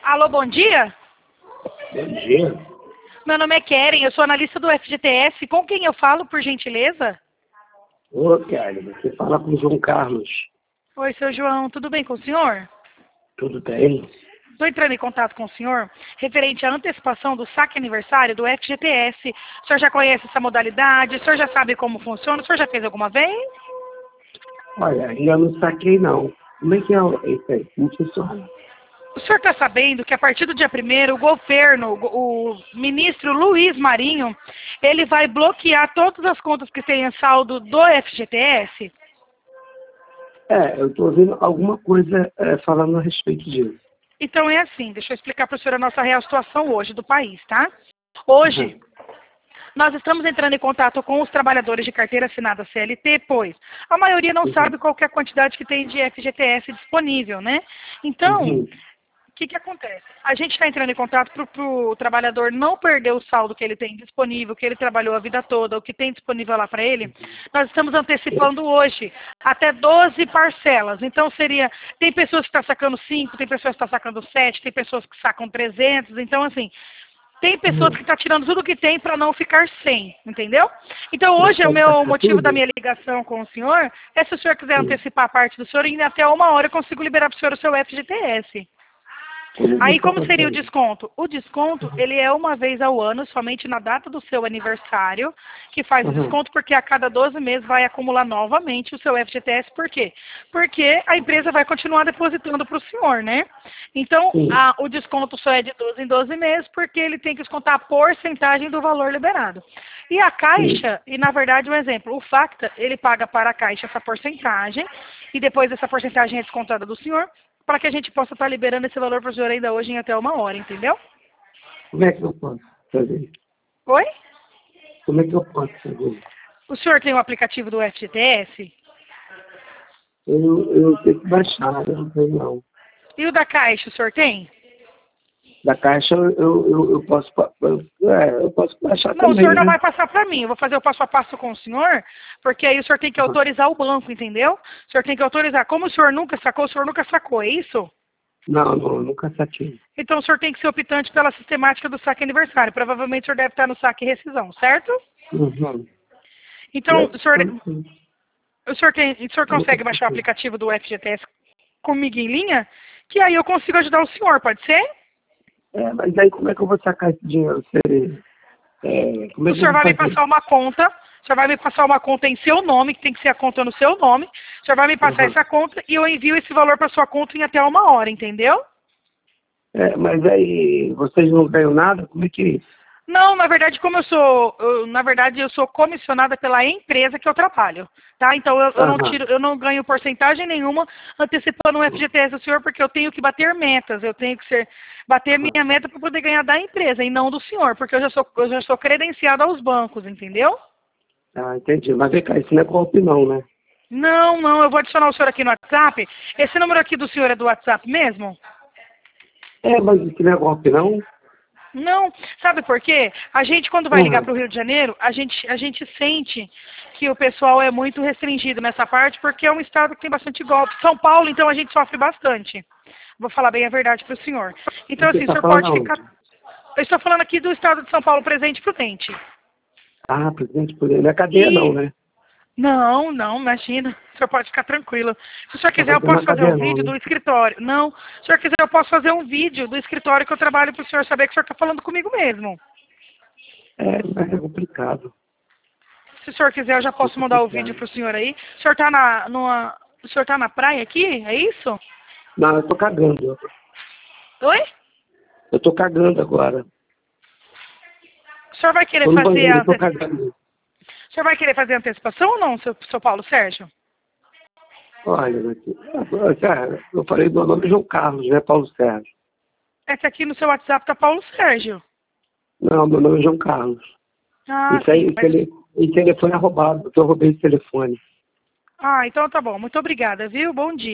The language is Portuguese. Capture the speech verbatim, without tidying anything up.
Alô, bom dia? Bom dia. Meu nome é Keren, eu sou analista do F G T S. Com quem eu falo, por gentileza? Ô, Kelly, você fala com o João Carlos. Oi, seu João, tudo bem com o senhor? Tudo bem? Estou entrando em contato com o senhor referente à antecipação do saque aniversário do F G T S. O senhor já conhece essa modalidade? O senhor já sabe como funciona? O senhor já fez alguma vez? Olha, ainda não saquei, não. Como é que é isso aí? Como funciona? O senhor está sabendo que a partir do dia primeiro o governo, o ministro Luiz Marinho, ele vai bloquear todas as contas que têm saldo do F G T S? É, eu estou ouvindo alguma coisa é, falando a respeito disso. Então é assim, deixa eu explicar para o senhor a nossa real situação hoje do país, tá? Hoje, Uhum. nós estamos entrando em contato com os trabalhadores de carteira assinada C L T, pois a maioria não Uhum. sabe qual que é a quantidade que tem de F G T S disponível, né? Então, Uhum. o que que acontece? A gente está entrando em contato para o trabalhador não perder o saldo que ele tem disponível, que ele trabalhou a vida toda, o que tem disponível lá para ele. Nós estamos antecipando hoje até doze parcelas. Então seria, tem pessoas que estão sacando cinco, tem pessoas que estão sacando sete, tem pessoas que sacam trezentos. Então assim, tem pessoas Uhum. que estão tirando tudo que tem para não ficar sem, entendeu? Então Mas hoje o pode meu sacar motivo da tudo? minha ligação com o senhor é se o senhor quiser Sim. antecipar a parte do senhor, em até uma hora eu consigo liberar para o senhor o seu F G T S. Como Aí, você está como seria o fazendo? desconto? O desconto, ele é uma vez ao ano, somente na data do seu aniversário, que faz o Uhum. desconto, porque a cada doze meses vai acumular novamente o seu F G T S. Por quê? Porque a empresa vai continuar depositando para o senhor, né? Então, Sim. a- o desconto só é de doze em doze meses, porque ele tem que descontar a porcentagem do valor liberado. E a Sim. Caixa, e na verdade, um exemplo, o Facta, ele paga para a Caixa essa porcentagem, e depois essa porcentagem é descontada do senhor, para que a gente possa estar liberando esse valor para o senhor ainda hoje em até uma hora, entendeu? Como é que eu posso fazer? Oi? Como é que eu posso fazer? O senhor tem o aplicativo do F G T S? Eu, eu tenho que baixar, eu não tenho não. E o da Caixa, o senhor tem? Da Caixa eu, eu, eu posso pa- eu, é, eu posso baixar Não, o também, senhor não né? vai passar para mim. Eu vou fazer o passo a passo com o senhor, porque aí o senhor tem que Uhum. autorizar o banco, entendeu? O senhor tem que autorizar. Como o senhor nunca sacou, o senhor nunca sacou, é isso? Não, não, nunca saquei. Então o senhor tem que ser optante pela sistemática do saque aniversário. Provavelmente o senhor deve estar no saque e rescisão, certo? Uhum. Então, Deve o senhor, ser assim. o senhor, tem, o senhor Eu nunca consegue baixar o saquei. aplicativo do F G T S comigo em linha? Que aí eu consigo ajudar o senhor, pode ser? É, mas aí como é que eu vou sacar esse dinheiro? Você, é, como é O que eu senhor vou vai me fazer? passar uma conta, o senhor vai me passar uma conta em seu nome, que tem que ser a conta no seu nome. O senhor vai me passar Uhum. essa conta e eu envio esse valor para sua conta em até uma hora, entendeu? É, mas aí vocês não ganham nada? Como é que é isso? Não, na verdade, como eu sou, eu, na verdade, eu sou comissionada pela empresa que eu trabalho, tá? Então eu, eu não Aham. tiro, eu não ganho porcentagem nenhuma antecipando o F G T S do senhor, porque eu tenho que bater metas, eu tenho que ser, bater Aham. minha meta para poder ganhar da empresa e não do senhor, porque eu já sou, eu já sou credenciada aos bancos, entendeu? Ah, entendi. Mas vem cá, isso não é golpe não, né? Não, não, eu vou adicionar o senhor aqui no WhatsApp. Esse número aqui do senhor é do WhatsApp mesmo? É, mas isso não é golpe não? Não, sabe por quê? A gente, quando vai ligar Uhum. para o Rio de Janeiro, a gente, a gente sente que o pessoal é muito restringido nessa parte, porque é um estado que tem bastante golpe. São Paulo, então, a gente sofre bastante. Vou falar bem a verdade para o senhor. Então, Você assim, o está senhor falando pode ficar... aonde? Eu estou falando aqui do estado de São Paulo, Presente e Prudente. Ah, presidente, por não é cadeia não, E... né? Não, não, imagina. O senhor pode ficar tranquilo. Se o senhor Não quiser, vai eu ter posso uma fazer um cadeia não, vídeo né? do escritório. Não, se o senhor quiser, eu posso fazer um vídeo do escritório que eu trabalho para o senhor saber que o senhor está falando comigo mesmo. É, mas é complicado. Se o senhor quiser, eu já É posso mandar o vídeo complicado. para o senhor aí. O senhor está na, numa, o senhor tá na praia aqui? É isso? Não, eu tô cagando. Oi? Eu tô cagando agora. O senhor vai querer Tô no fazer banheiro, a eu tô ante- cagando. o senhor vai querer fazer a antecipação ou não, seu, seu Paulo Sérgio? Olha, aqui, cara, eu falei do nome João Carlos, né, Paulo Sérgio? É que aqui no seu WhatsApp tá Paulo Sérgio. Não, meu nome é João Carlos. Ah, Isso aí, sim, esse, mas... tele, esse telefone é roubado, porque eu roubei esse telefone. Ah, então tá bom. Muito obrigada, viu? Bom dia.